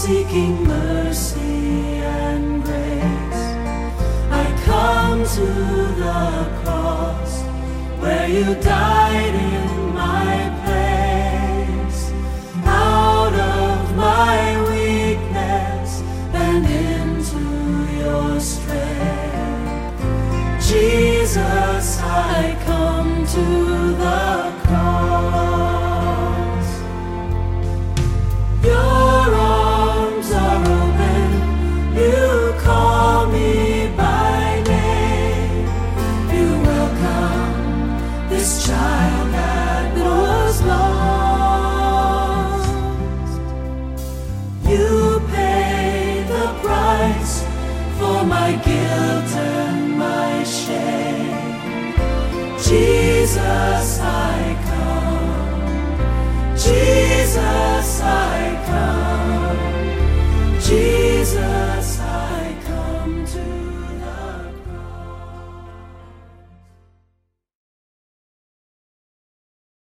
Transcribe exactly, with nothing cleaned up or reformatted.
seeking mercy and grace. I come to the cross where you died in